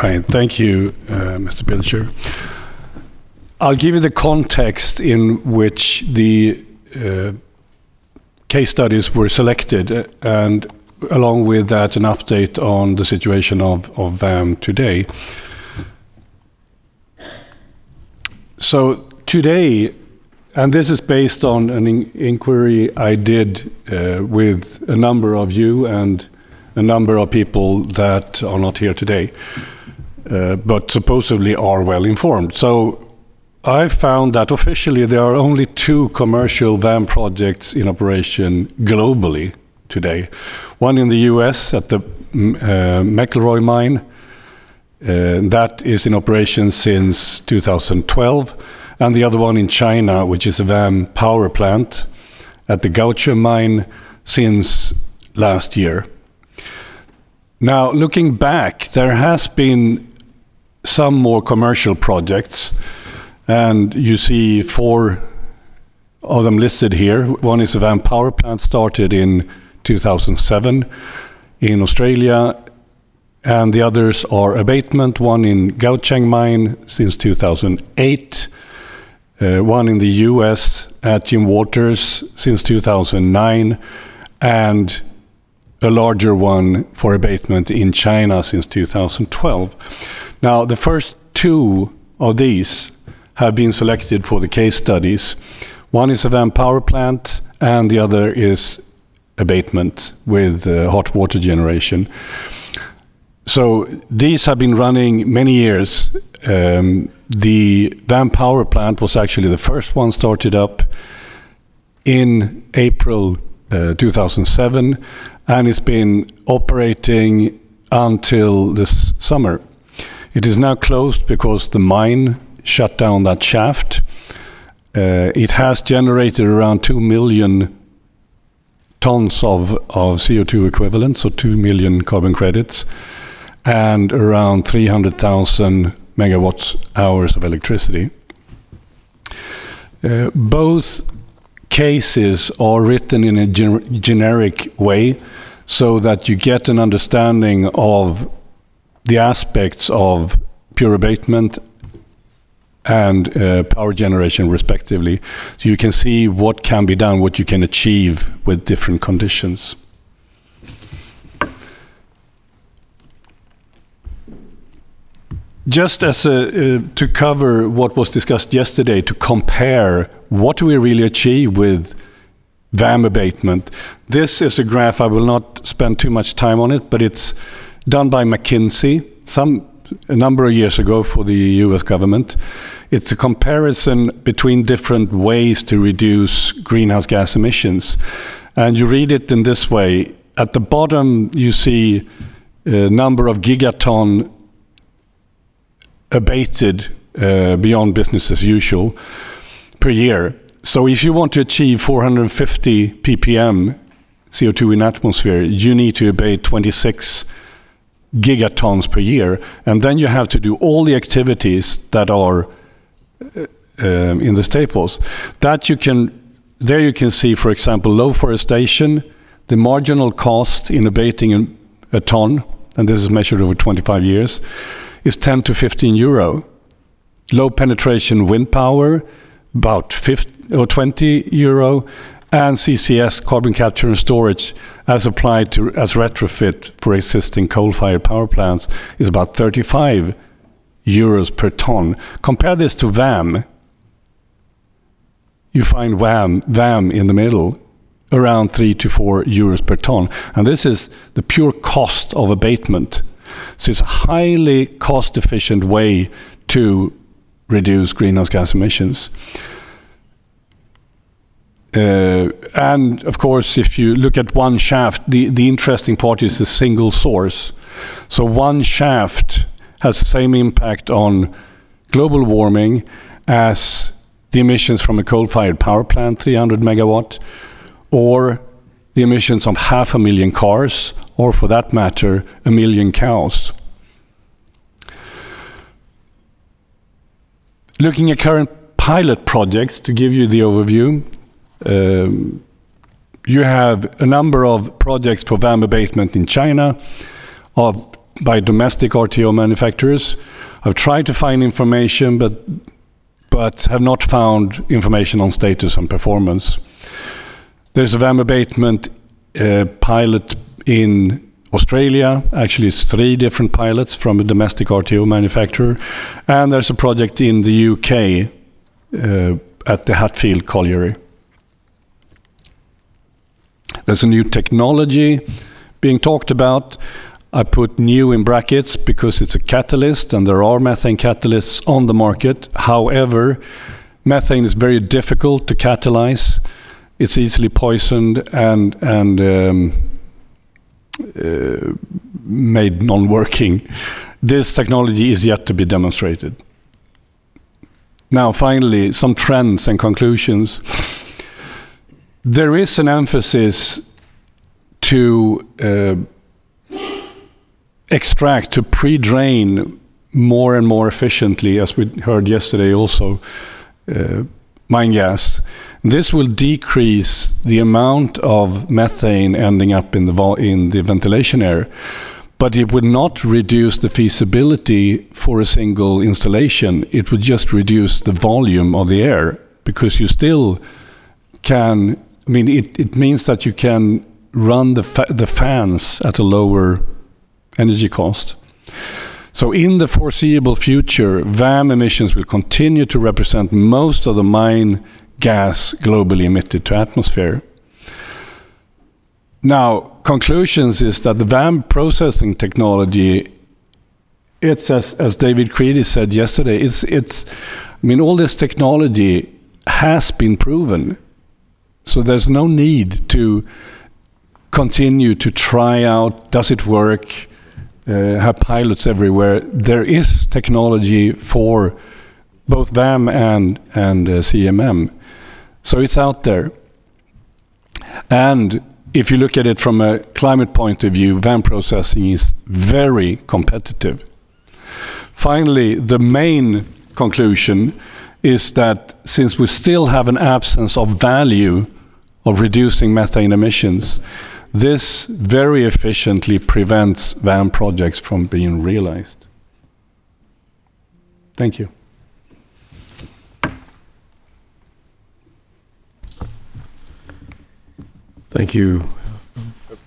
Right, thank you, Mr. Pilcher. I'll give you the context in which the case studies were selected, and along with that, an update on the situation of VAM today. So today, and this is based on an inquiry I did with a number of you and a number of people that are not here today, but supposedly are well informed. So I found that officially there are only 2 commercial VAM projects in operation globally today. One in the US at the McElroy mine, that is in operation since 2012, and the other one in China, which is a VAM power plant at the Gaochun mine since last year. Now, looking back, there has been some more commercial projects, and you see 4 of them listed here. One is a VAM power plant started in 2007 in Australia, and the others are abatement, one in Gaochun mine since 2008, one in the US at Jim Waters since 2009, and a larger one for abatement in China since 2012. Now, the first 2 of these have been selected for the case studies. One is a VAM power plant, and the other is abatement with hot water generation. So these have been running many years. The VAM power plant was actually the first one started up in April 2007, and it's been operating until this summer. It is now closed because the mine shut down that shaft. It has generated around 2 million tons of CO2 equivalent, so 2 million carbon credits, and around 300,000 megawatts hours of electricity. Both cases are written in a generic way so that you get an understanding of the aspects of pure abatement and power generation respectively, so you can see what can be done, what you can achieve with different conditions. Just as to cover what was discussed yesterday, to compare what we really achieve with VAM abatement, this is a graph. I will not spend too much time on it, but it's done by McKinsey a number of years ago for the US government. It's a comparison between different ways to reduce greenhouse gas emissions. And you read it in this way. At the bottom, you see a number of gigaton abated beyond business as usual per year. So if you want to achieve 450 ppm CO2 in atmosphere, you need to abate 26 gigatons per year. And then you have to do all the activities that are in the staples. There you can see, for example, low forestation, the marginal cost in abating a ton, and this is measured over 25 years, is 10 to 15 euro. Low penetration wind power, about 20 euro, and CCS, carbon capture and storage, as applied to as retrofit for existing coal-fired power plants, is about 35 euros per ton. Compare this to VAM. You find VAM in the middle, around 3 to 4 euros per ton. And this is the pure cost of abatement. So it's a highly cost-efficient way to reduce greenhouse gas emissions. And of course, if you look at one shaft, the interesting part is the single source. So one shaft has the same impact on global warming as the emissions from a coal-fired power plant, 300 megawatt, or the emissions of 500,000 cars, or for that matter, 1 million cows. Looking at current pilot projects, to give you the overview, you have a number of projects for VAM abatement in China of by domestic RTO manufacturers. I've tried to find information, but have not found information on status and performance. There's a VAM abatement pilot in Australia. Actually, it's 3 different pilots from a domestic RTO manufacturer. And there's a project in the UK at the Hatfield Colliery. There's a new technology being talked about. I put new in brackets because it's a catalyst, and there are methane catalysts on the market. However, methane is very difficult to catalyze. It's easily poisoned and made non-working. This technology is yet to be demonstrated. Now, finally, some trends and conclusions. There is an emphasis to extract, to pre-drain more and more efficiently, as we heard yesterday also, mine gas. This will decrease the amount of methane ending up in the ventilation air, but it would not reduce the feasibility for a single installation. It would just reduce the volume of the air, because you still can, I mean, it means that you can run the fans at a lower energy cost. So in the foreseeable future, VAM emissions will continue to represent most of the mine gas globally emitted to atmosphere. Now, conclusions is that the VAM processing technology, it's as David Creedy said yesterday, I mean, all this technology has been proven. So there's no need to continue to try out, does it work, have pilots everywhere. There is technology for both VAM and CMM. So it's out there. And if you look at it from a climate point of view, VAM processing is very competitive. Finally, the main conclusion is that since we still have an absence of value of reducing methane emissions, this very efficiently prevents VAM projects from being realized. Thank you. Thank you,